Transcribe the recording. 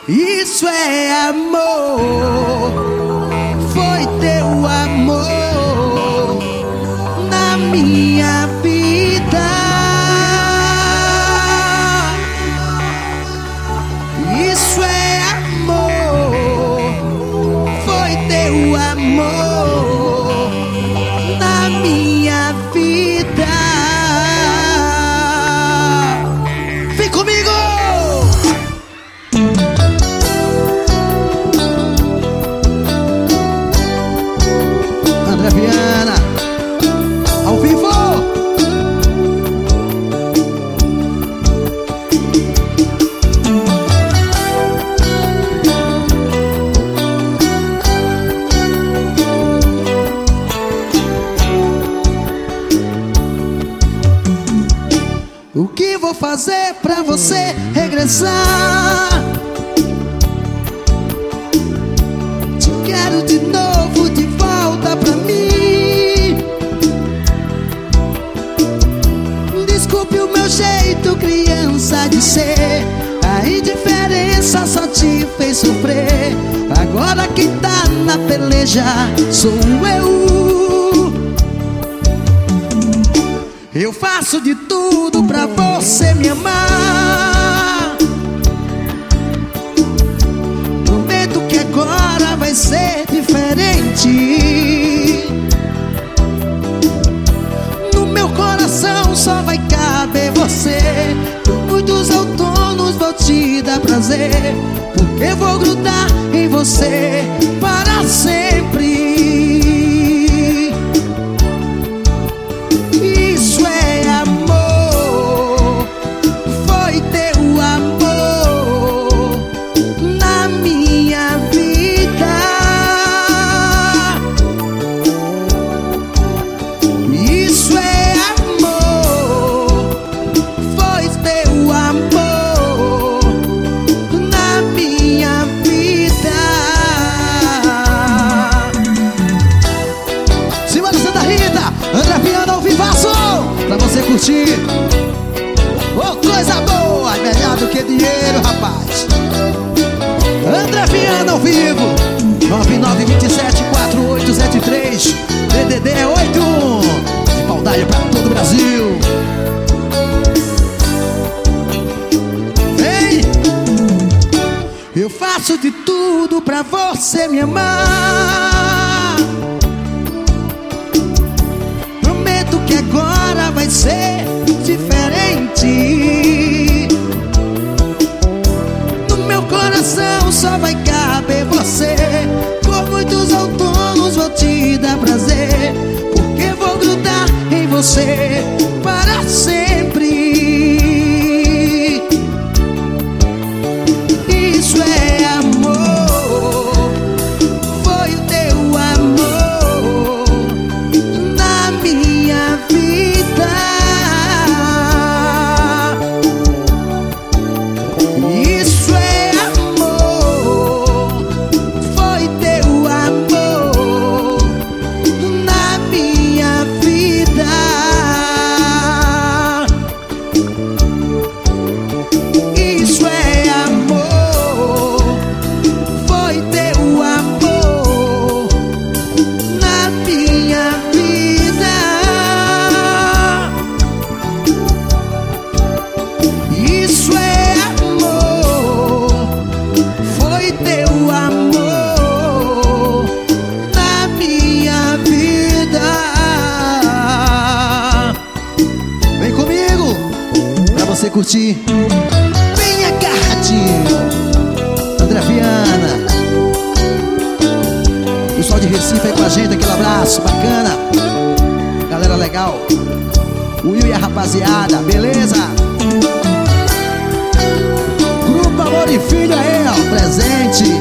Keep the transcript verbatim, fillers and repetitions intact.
Isso é amor, foi teu amor na minha vida. Isso é amor, foi teu amor na minha vida. Vem comigo! André Viana, ao vivo. O que vou fazer pra você regressar? Te quero de novo, de volta pra mim. Desculpe o meu jeito, criança, de ser. A indiferença só te fez sofrer. Agora quem tá na peleja sou eu. Eu faço de tudo pra você me amar. Prometo que agora vai ser diferente. No meu coração só vai caber você. Por muitos outonos vou te dar prazer, porque vou grudar em você para sempre. Pra você curtir, oh, coisa boa, melhor do que dinheiro, rapaz. André Viana ao vivo, nove nove dois sete quatro oito sete três, D D D é oito um, de Paudalho pra todo o Brasil. Vem! Eu faço de tudo pra você me amar. Prometo que agora vai ser diferente. No meu coração só vai caber você. Por muitos outonos vou te dar prazer, porque vou grudar em você para sempre. Isso é amor, foi o teu amor na minha vida. Isso é amor, foi teu amor na minha vida. Isso é amor, foi teu amor na minha vida. Isso é amor, foi teu amor na minha vida. Vem comigo, pra você curtir. Vem agarradinho, André Viana. Pessoal de Recife aí com a gente, aquele abraço bacana. Galera legal, o Will e a rapaziada, beleza? Grupo Amor e Filho aí, ó, presente.